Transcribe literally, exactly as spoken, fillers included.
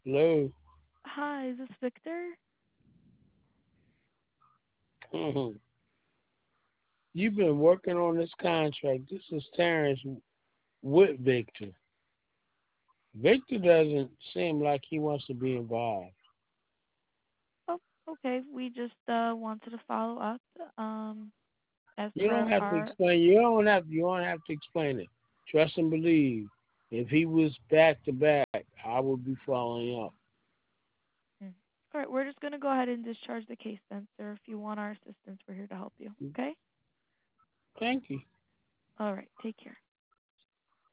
Hello. Hi, is this Victor? Mhm. You've been working on this contract. This is Terrence with Victor. Victor doesn't seem like he wants to be involved. Oh, okay. We just uh, wanted to follow up um, as You don't per have to our. explain. You don't have. You don't have to explain it. Trust and believe. If he was back to back, I would be following up. Mm. All right, we're just going to go ahead and discharge the case then, sir. If you want our assistance, we're here to help you. Okay? Thank you. All right, take care.